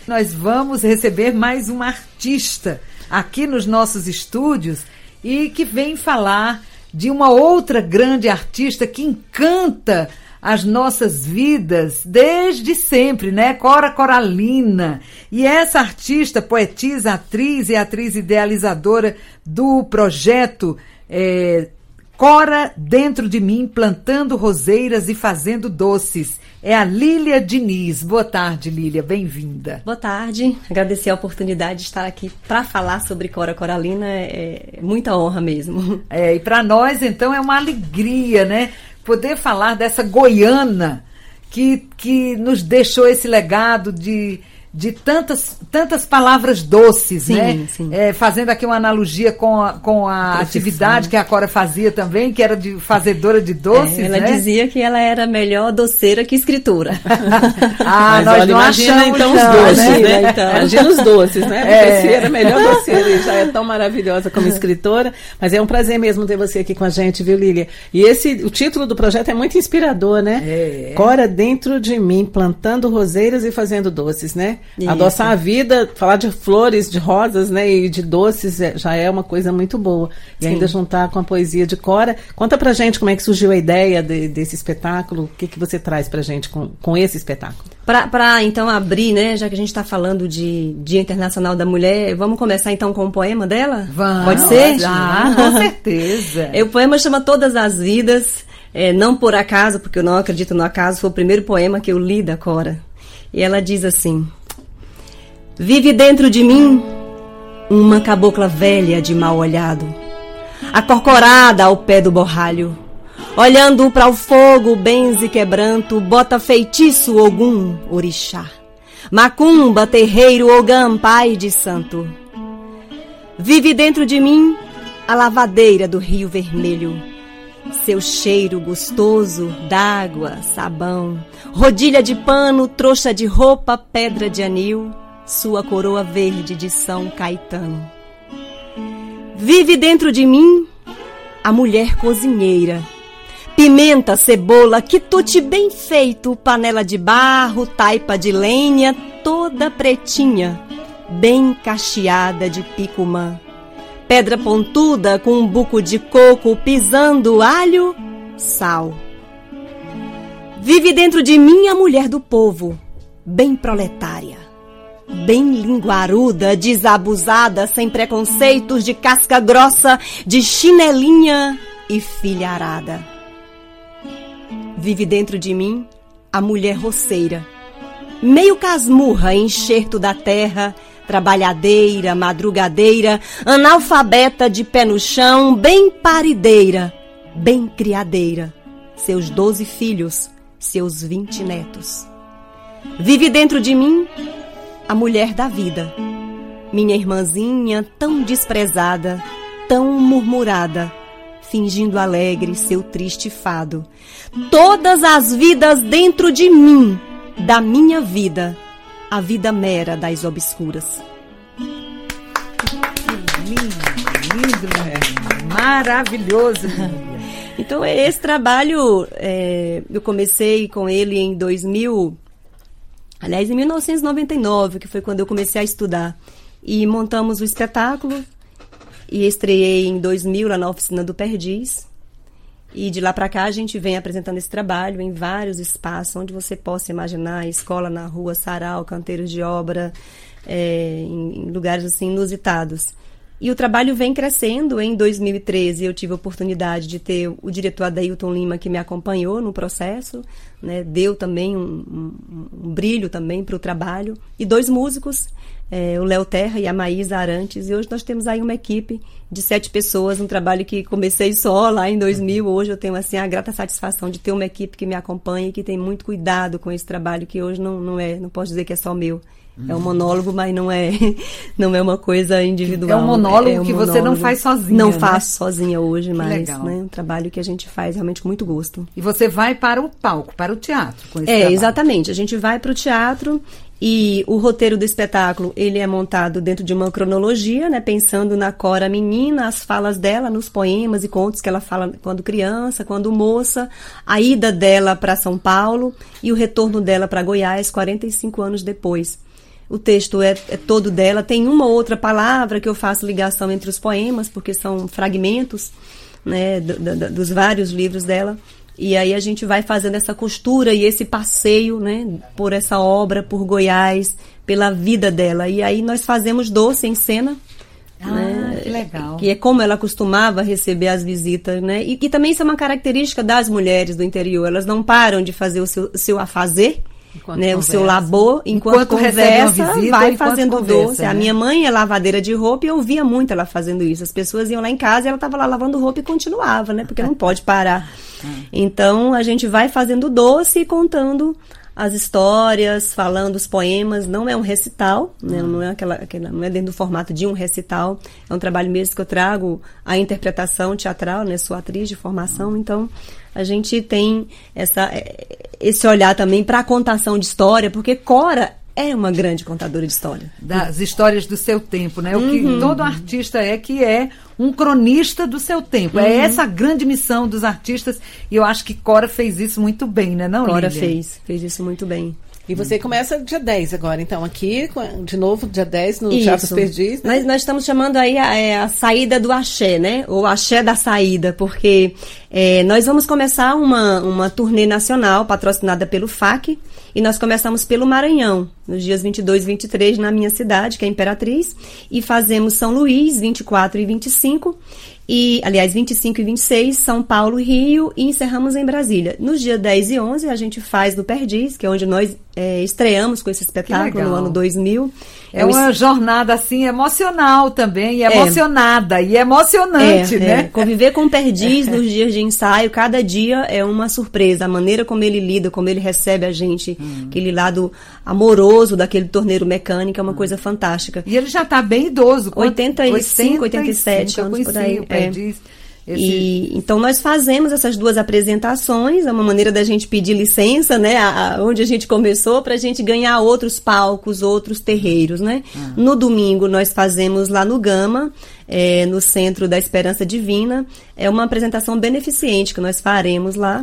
Nós vamos receber mais uma artista aqui nos nossos estúdios e que vem falar de uma outra grande artista que encanta as nossas vidas desde sempre, né? Cora Coralina. E essa artista, poetisa, atriz e atriz idealizadora do projeto Cora Dentro de Mim, plantando roseiras e fazendo doces. É a Lília Diniz. Boa tarde, Lília. Bem-vinda. Boa tarde. Agradecer a oportunidade de estar aqui para falar sobre Cora Coralina. É muita honra mesmo. E para nós, então, é uma alegria, né? Poder falar dessa goiana que nos deixou esse legado de tantas palavras doces, sim, né? Sim. Fazendo aqui uma analogia com a atividade que a Cora fazia também, que era de fazedora de doces, ela né? dizia que ela era melhor doceira que escritora. Mas nós não achamos, então, os doces, né? Então. Imagina os doces, né? Porque se era melhor doceira e já é tão maravilhosa como escritora. Mas é um prazer mesmo ter você aqui com a gente, viu, Lília? E o título do projeto é muito inspirador, né? Cora Dentro de Mim, plantando roseiras e fazendo doces, né? Isso. Adoçar a vida, falar de flores, de rosas, né, e de doces já é uma coisa muito boa. E sim, ainda juntar com a poesia de Cora. Conta pra gente como é que surgiu a ideia desse espetáculo, o que você traz pra gente com esse espetáculo. Para então abrir, né, já que a gente está falando de Dia Internacional da Mulher, vamos começar então com o poema dela? Vamos. Pode ser? Com certeza. O poema chama Todas as Vidas, não por acaso, porque eu não acredito no acaso, foi o primeiro poema que eu li da Cora. E ela diz assim: vive dentro de mim uma cabocla velha de mal olhado, acorcorada ao pé do borralho, olhando para o fogo, benze quebranto, bota feitiço Ogum, orixá, macumba, terreiro, Ogã, pai de santo. Vive dentro de mim a lavadeira do Rio Vermelho, seu cheiro gostoso d'água, sabão, rodilha de pano, trouxa de roupa, pedra de anil, sua coroa verde de São Caetano. Vive dentro de mim a mulher cozinheira, pimenta, cebola, quitute bem feito, panela de barro, taipa de lenha, toda pretinha, bem cacheada de picumã, pedra pontuda com um buco de coco, pisando alho, sal. Vive dentro de mim a mulher do povo, bem proletária, bem linguaruda, desabusada, sem preconceitos, de casca grossa, de chinelinha e filharada. Vive dentro de mim a mulher roceira, meio casmurra, enxerto da terra, trabalhadeira, madrugadeira, analfabeta de pé no chão, bem parideira, bem criadeira, seus 12 filhos, seus 20 netos. Vive dentro de mim a mulher da vida, minha irmãzinha tão desprezada, tão murmurada, fingindo alegre seu triste fado. Todas as vidas dentro de mim, da minha vida, a vida mera das obscuras. Lindo, maravilhoso. Então, esse trabalho, eu comecei com ele em 1999, que foi quando eu comecei a estudar. E montamos o espetáculo e estreiei em 2000 lá na Oficina do Perdiz. E de lá para cá a gente vem apresentando esse trabalho em vários espaços, onde você possa imaginar, escola na rua, sarau, canteiros de obra, em lugares assim inusitados. E o trabalho vem crescendo. Em 2013 eu tive a oportunidade de ter o diretor Adailton Lima, que me acompanhou no processo, né, deu também um brilho também para o trabalho, e 2 músicos, o Léo Terra e a Maísa Arantes, e hoje nós temos aí uma equipe de 7 pessoas, um trabalho que comecei só lá em 2000, hoje eu tenho assim a grata satisfação de ter uma equipe que me acompanha e que tem muito cuidado com esse trabalho, que hoje não posso dizer que é só meu. É um monólogo, mas não é uma coisa individual. É um monólogo que você não faz sozinha. Não, né? Faço sozinha hoje, que mas legal. Né, um trabalho que a gente faz realmente com muito gosto. E você vai para o palco, para o teatro com esse trabalho. Exatamente. A gente vai para o teatro e o roteiro do espetáculo, ele é montado dentro de uma cronologia, né, pensando na Cora menina, as falas dela nos poemas e contos que ela fala quando criança, quando moça, a ida dela para São Paulo e o retorno dela para Goiás 45 anos depois. O texto é todo dela. Tem uma ou outra palavra que eu faço ligação entre os poemas, porque são fragmentos, né, dos vários livros dela. E aí a gente vai fazendo essa costura e esse passeio, né, por essa obra, por Goiás, pela vida dela. E aí nós fazemos doce em cena. Né, que legal. Que é como ela costumava receber as visitas, né? E também isso é uma característica das mulheres do interior. Elas não param de fazer o seu afazer, né, o seu labor, enquanto conversa, visita, vai fazendo doce. Né? A minha mãe é lavadeira de roupa e eu via muito ela fazendo isso. As pessoas iam lá em casa e ela estava lá lavando roupa e continuava, né? Porque não pode parar. Então, a gente vai fazendo doce e contando as histórias, falando os poemas. Não é um recital, né? Não é não é dentro do formato de um recital. É um trabalho mesmo que eu trago a interpretação teatral, né? Sou atriz de formação, então a gente tem esse olhar também para a contação de história, porque Cora é uma grande contadora de história. Das histórias do seu tempo, né? O que todo artista que é um cronista do seu tempo. É essa a grande missão dos artistas, e eu acho que Cora fez isso muito bem, né, não, Cora Lília? fez isso muito bem. E você começa dia 10 agora, então, aqui, de novo, dia 10, no Teatro Perdiz, né? Nós estamos chamando aí a saída do axé, né? Ou axé da saída, porque nós vamos começar uma turnê nacional patrocinada pelo FAC, e nós começamos pelo Maranhão, nos dias 22 e 23, na minha cidade, que é Imperatriz, e fazemos São Luís, 24 e 25, aliás, 25 e 26, São Paulo e Rio, e encerramos em Brasília. Nos dias 10 e 11, a gente faz no Perdiz, que é onde nós estreamos com esse espetáculo no ano 2000. É uma jornada, assim, emocional também, e emocionada, e emocionante, né? Conviver com o Perdiz nos dias de ensaio, cada dia é uma surpresa. A maneira como ele lida, como ele recebe a gente, aquele lado amoroso daquele torneiro mecânico, é uma coisa fantástica. E ele já está bem idoso. 85, 87 anos por aí. Perdiz. Então nós fazemos essas duas apresentações, é uma maneira da gente pedir licença, né, onde a gente começou, para a gente ganhar outros palcos, outros terreiros, né. No domingo nós fazemos lá no Gama, no Centro da Esperança Divina, é uma apresentação beneficente que nós faremos lá,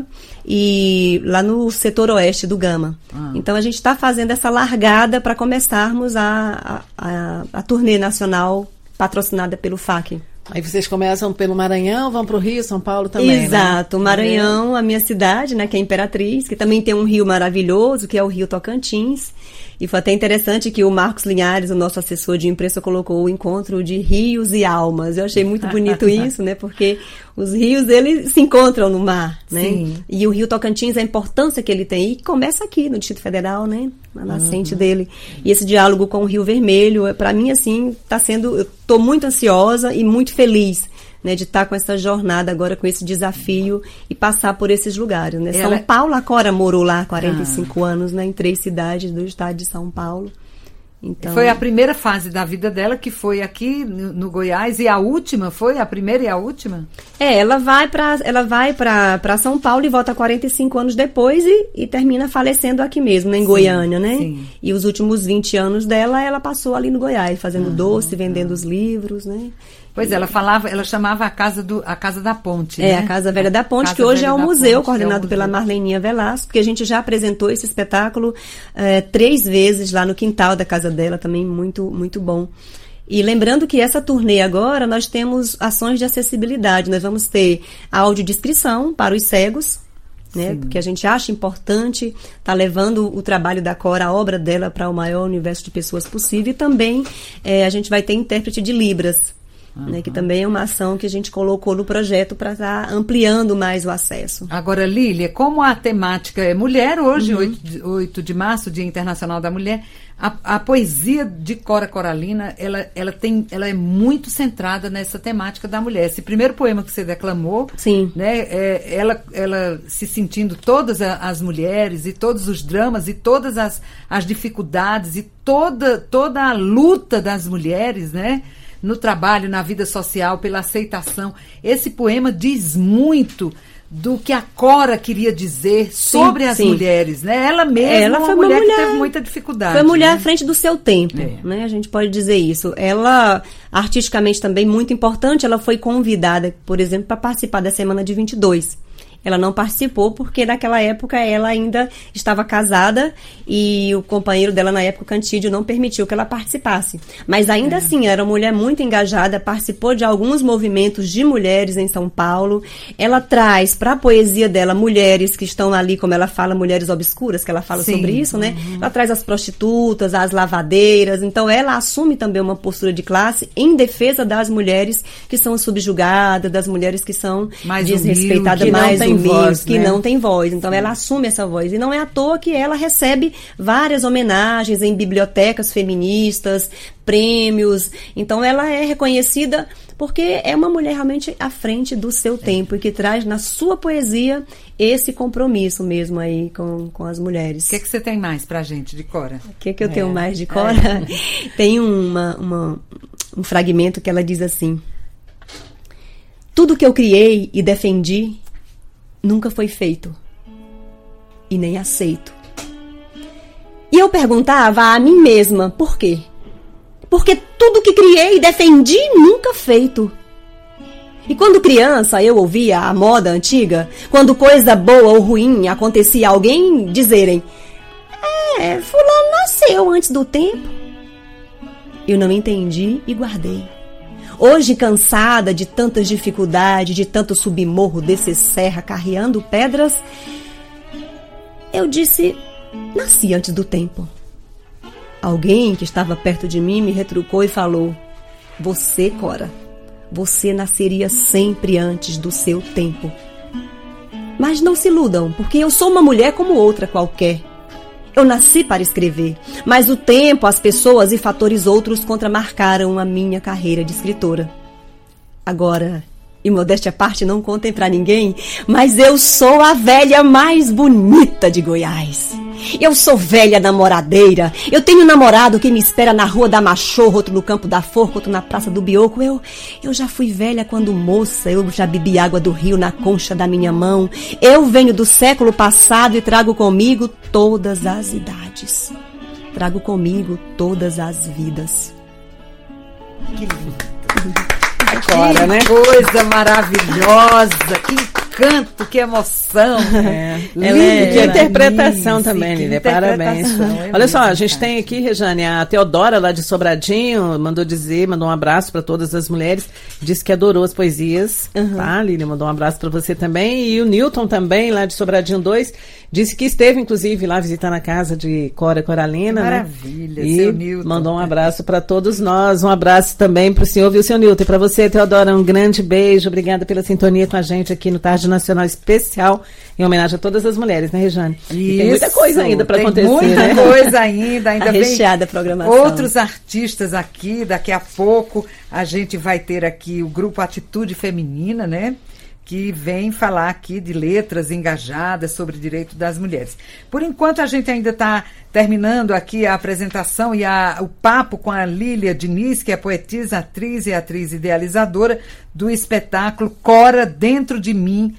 e lá no setor oeste do Gama. Então a gente está fazendo essa largada para começarmos a turnê nacional patrocinada pelo FAC. Aí vocês começam pelo Maranhão, vão para o Rio, São Paulo também, Exato, né? Maranhão, a minha cidade, né, que é Imperatriz, que também tem um rio maravilhoso, que é o Rio Tocantins. E foi até interessante que o Marcos Linhares, o nosso assessor de imprensa, colocou o encontro de rios e almas. Eu achei muito bonito isso, né? Porque os rios, eles se encontram no mar, né? Sim. E o Rio Tocantins, a importância que ele tem, e começa aqui no Distrito Federal, né? Na nascente dele. E esse diálogo com o Rio Vermelho, para mim, assim, tá sendo... Eu tô muito ansiosa e muito feliz, né, de estar com essa jornada agora, com esse desafio e passar por esses lugares, né? São Paulo, a Cora morou lá há 45 anos, né, em 3 cidades do estado de São Paulo. Então, foi a primeira fase da vida dela, que foi aqui no Goiás, e a última foi a primeira e a última? Ela vai para São Paulo e volta 45 anos depois e termina falecendo aqui mesmo, né, em Goiânia, né? Sim. E os últimos 20 anos dela, ela passou ali no Goiás, fazendo doce, vendendo os livros, né? Pois ela chamava a Casa da Ponte, né? A Casa Velha da Ponte, que hoje é um museu coordenado pela Marleninha Velasco, porque a gente já apresentou esse espetáculo 3 vezes lá no quintal da casa dela, também muito, muito bom. E lembrando que essa turnê agora, nós temos ações de acessibilidade, nós vamos ter audiodescrição para os cegos, né? Porque a gente acha importante estar levando o trabalho da Cora, a obra dela, para o maior universo de pessoas possível, e também a gente vai ter intérprete de Libras, né, que também é uma ação que a gente colocou no projeto para estar ampliando mais o acesso. Agora, Lília, como a temática é mulher, hoje, 8 de março, Dia Internacional da Mulher, a poesia de Cora Coralina, ela é muito centrada nessa temática da mulher. Esse primeiro poema que você declamou, né, ela se sentindo todas as mulheres e todos os dramas e todas as dificuldades e toda a luta das mulheres, né, no trabalho, na vida social, pela aceitação. Esse poema diz muito do que a Cora queria dizer sobre as mulheres, né? Ela mesma foi uma mulher que teve muita dificuldade. Foi mulher à frente do seu tempo, né? A gente pode dizer isso. Ela, artisticamente também muito importante, ela foi convidada, por exemplo, para participar da Semana de 22. Ela não participou porque naquela época ela ainda estava casada e o companheiro dela na época, o Cantídio, não permitiu que ela participasse. Mas ainda assim, era uma mulher muito engajada, participou de alguns movimentos de mulheres em São Paulo. Ela traz para a poesia dela mulheres que estão ali, como ela fala, mulheres obscuras, que ela fala sobre isso, né? Ela traz as prostitutas, as lavadeiras. Então ela assume também uma postura de classe em defesa das mulheres que são subjugadas, das mulheres que são mais desrespeitadas, mais humildes, que não tem voz. Então ela assume essa voz. E não é à toa que ela recebe várias homenagens em bibliotecas feministas, prêmios. Então ela é reconhecida porque é uma mulher realmente à frente do seu tempo e que traz na sua poesia esse compromisso mesmo aí com as mulheres. O que você tem mais pra gente de Cora? O que eu tenho mais de Cora? Tem um fragmento que ela diz assim: tudo que eu criei e defendi nunca foi feito e nem aceito. E eu perguntava a mim mesma, por quê? Porque tudo que criei e defendi nunca feito. E quando criança eu ouvia a moda antiga, quando coisa boa ou ruim acontecia, alguém dizerem: fulano nasceu antes do tempo. Eu não entendi e guardei. Hoje, cansada de tantas dificuldades, de tanto submorro, descer serra, carreando pedras, eu disse: nasci antes do tempo. Alguém que estava perto de mim me retrucou e falou: você, Cora, você nasceria sempre antes do seu tempo. Mas não se iludam, porque eu sou uma mulher como outra qualquer. Eu nasci para escrever, mas o tempo, as pessoas e fatores outros contramarcaram a minha carreira de escritora. Agora, e modéstia à parte, não contem pra ninguém, mas eu sou a velha mais bonita de Goiás. Eu sou velha namoradeira. Eu tenho um namorado que me espera na Rua da Machorro, outro no Campo da Forca, outro na Praça do Bioco. Eu já fui velha quando moça. Eu já bebi água do rio na concha da minha mão. Eu venho do século passado e trago comigo todas as idades. Trago comigo todas as vidas. Que lindo. Agora, né? Coisa maravilhosa, que encanto, que emoção. Que interpretação também, Lília, parabéns. Olha só, a gente tem aqui, Rejane, a Teodora lá de Sobradinho, mandou um abraço para todas as mulheres, disse que adorou as poesias, tá, Lília, mandou um abraço para você também, e o Newton também, lá de Sobradinho 2, disse que esteve, inclusive, lá visitando a casa de Cora Coralina, maravilha, né? seu E Newton. Mandou um abraço para todos nós, um abraço também para o senhor, viu, seu Newton, e para você, Teodora, um grande beijo, obrigada pela sintonia com a gente aqui no Tarde Nacional Especial, em homenagem a todas as mulheres, né, Rejane? E tem muita coisa ainda para acontecer, muita coisa ainda recheada a programação. Outros artistas aqui, daqui a pouco a gente vai ter aqui o grupo Atitude Feminina, né? Que vem falar aqui de letras engajadas sobre o direito das mulheres. Por enquanto, a gente ainda está terminando aqui a apresentação e o papo com a Lília Diniz, que é poetisa, atriz e atriz idealizadora do espetáculo Cora Dentro de Mim,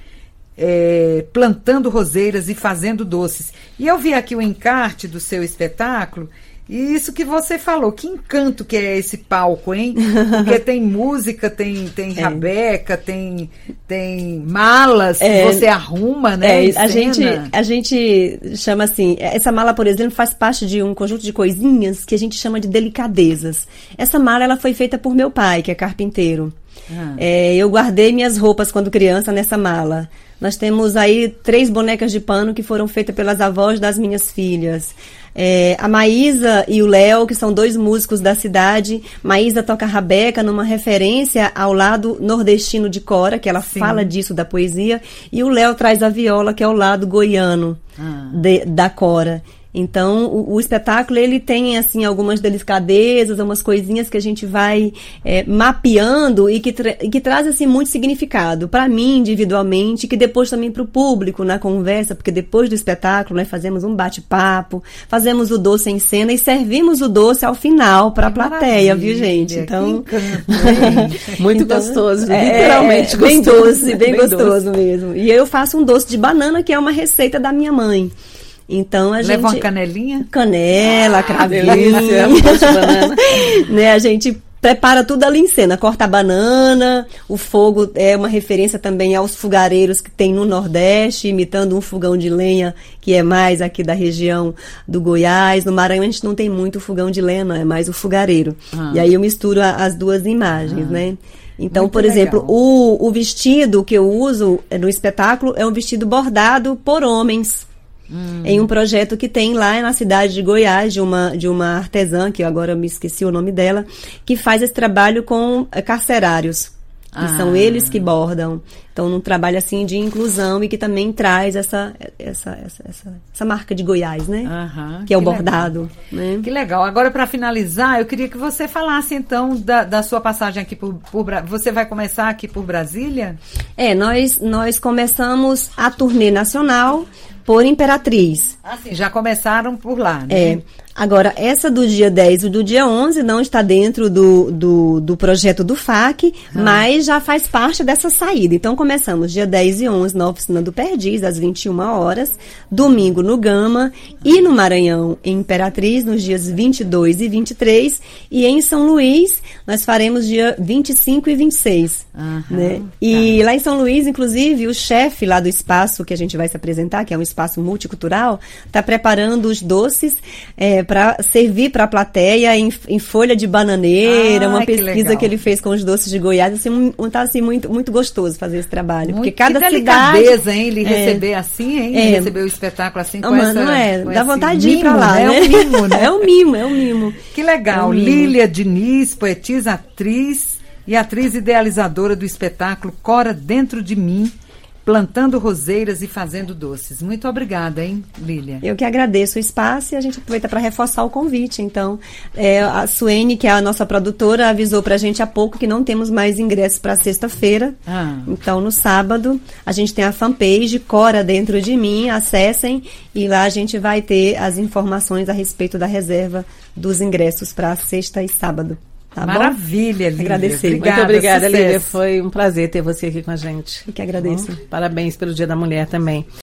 plantando roseiras e fazendo doces. E eu vi aqui o encarte do seu espetáculo. E isso que você falou, que encanto que é esse palco, hein? Porque tem música, tem rabeca, tem malas que você arruma, né? A gente chama assim, essa mala, por exemplo, faz parte de um conjunto de coisinhas que a gente chama de delicadezas. Essa mala, ela foi feita por meu pai, que é carpinteiro. Eu guardei minhas roupas quando criança nessa mala. Nós temos aí 3 bonecas de pano que foram feitas pelas avós das minhas filhas. A Maísa e o Léo, que são 2 músicos da cidade. Maísa toca rabeca numa referência ao lado nordestino de Cora, que ela fala disso da poesia, e o Léo traz a viola, que é o lado goiano da Cora. Então, o espetáculo, ele tem, assim, algumas delicadezas, umas coisinhas que a gente vai mapeando e que traz, assim, muito significado. Para mim, individualmente, que depois também para o público, na conversa, porque depois do espetáculo, né, fazemos um bate-papo, fazemos o doce em cena e servimos o doce ao final para a plateia, viu, gente? Então, muito gostoso, literalmente bem doce, bem gostoso mesmo. E eu faço um doce de banana, que é uma receita da minha mãe. Então a gente leva uma canelinha? Canela, cravinho, delícia, né? A gente prepara tudo ali em cena, corta a banana, o fogo é uma referência também aos fogareiros que tem no Nordeste, imitando um fogão de lenha, que é mais aqui da região do Goiás. No Maranhão a gente não tem muito fogão de lenha, não, é mais o fogareiro. E aí eu misturo as duas imagens, né? Então, muito por exemplo, o vestido que eu uso no espetáculo é um vestido bordado por homens. Em um projeto que tem lá na cidade de Goiás, de uma artesã, que agora me esqueci o nome dela, que faz esse trabalho com carcerários. Que são eles que bordam. Então, um trabalho assim de inclusão e que também traz essa marca de Goiás, né? Que é o bordado. Né? Que legal. Agora, para finalizar, eu queria que você falasse, então, da sua passagem aqui por você vai começar aqui por Brasília? Nós começamos a turnê nacional por Imperatriz. Sim, já começaram por lá, né? Agora, essa do dia 10 e do dia 11 não está dentro do projeto do FAC, mas já faz parte dessa saída. Então, começamos dia 10 e 11 na Oficina do Perdiz, às 21 horas, domingo no Gama e no Maranhão, em Imperatriz, nos dias 22 e 23, e em São Luís, nós faremos dia 25 e 26. Né? E lá em São Luís, inclusive, o chefe lá do espaço que a gente vai se apresentar, que é um espaço multicultural, está preparando os doces para servir para a plateia em folha de bananeira, uma pesquisa que ele fez com os doces de Goiás. Assim, tá assim, muito, muito gostoso fazer esse trabalho. Porque cada cidade... delicadeza, hein? Ele receber assim, hein? Receber o espetáculo assim com essa... Não é? Dá vontade de ir para lá, né? É um mimo, né? É um mimo. Que legal. Lília Diniz, poetisa, atriz e atriz idealizadora do espetáculo Cora Dentro de Mim, plantando roseiras e fazendo doces. Muito obrigada, hein, Lília? Eu que agradeço o espaço e a gente aproveita para reforçar o convite. Então, a Suene, que é a nossa produtora, avisou para a gente há pouco que não temos mais ingressos para sexta-feira. Então, no sábado, a gente tem a fanpage Cora Dentro de Mim, acessem e lá a gente vai ter as informações a respeito da reserva dos ingressos para sexta e sábado. Tá Maravilha, Lília. Agradecer. Muito obrigada, Lília. Foi um prazer ter você aqui com a gente. Eu que agradeço. Parabéns pelo Dia da Mulher também.